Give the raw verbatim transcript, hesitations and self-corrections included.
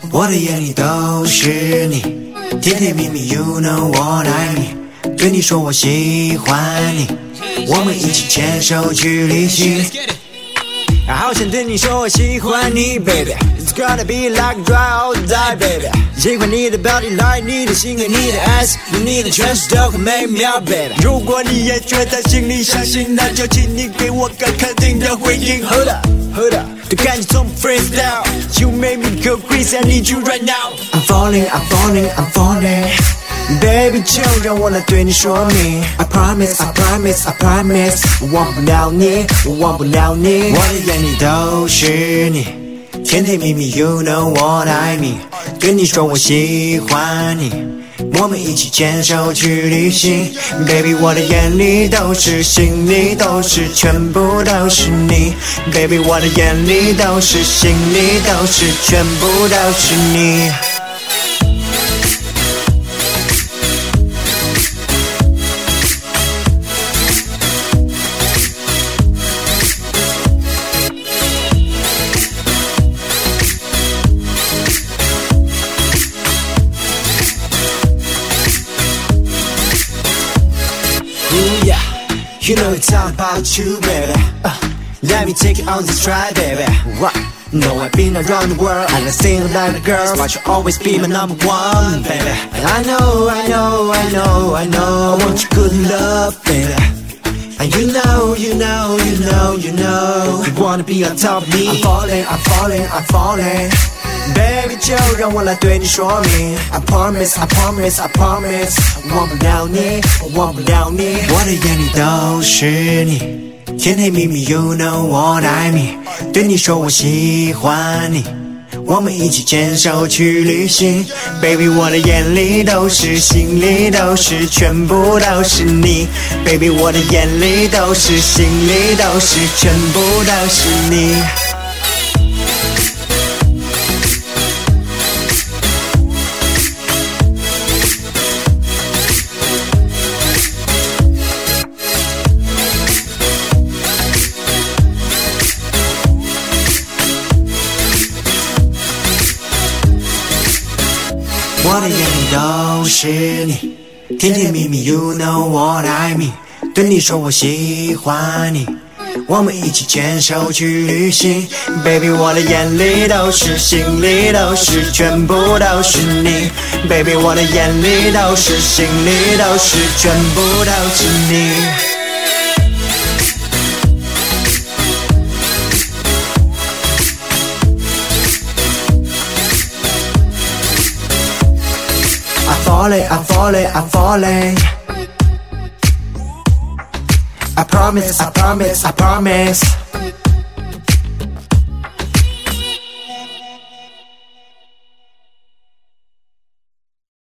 我的眼里都是你，甜甜蜜蜜 You know what I mean， 对你说我喜欢你，我们一起牵手去旅行。好想对你说我喜欢你 baby， It's gonna be like dry or die baby， 喜欢你的 body like 你的心和你的 ass， 你的全是都很美妙 baby。 如果你也觉得心里相信，那就请你给我个肯定的回应。 Hold up Hold up， 都赶紧从 freestyle， You make me go crazy I need you right now， I'm falling I'm falling I'm falling Baby 就让我来对你说明 I promise I promise I promise， 我忘不了你我忘不了你，我的眼里都是你，甜甜蜜蜜 You know what I mean， 对你说我喜欢你，我们一起牵手去旅行。 Baby 我的眼里都是心里都是全部都是你， Baby 我的眼里都是心里都是全部都是你。Ooh, yeah. You know it's all about you, baby. Uh, let me take you on this ride, baby. What? No, I've been around the world and I sing like a girl, but you'll always be my number one, baby. And I know, I know, I know, I know, I want your good love, baby. And you know, you know, you know, you know, you wanna be on top of me. I'm falling, I'm falling, I'm falling.Baby 就让我来对你说明 I promise I promise I promise， 忘不了你我忘不了你，我的眼里都是你，甜甜蜜蜜 You know what I mean， 对你说我喜欢你，我们一起牵手去旅行。 Baby 我的眼里都是心里都是全部都是你， Baby 我的眼里都是心里都是全部都是你。我的眼里都是你，甜甜蜜蜜 You know what I mean， 对你说我喜欢你，我们一起牵手去旅行。 Baby 我的眼里都是心里都是全部都是你， Baby 我的眼里都是心里都是全部都是你。I'm falling, I'm falling, I'm falling. I promise, I promise, I promise.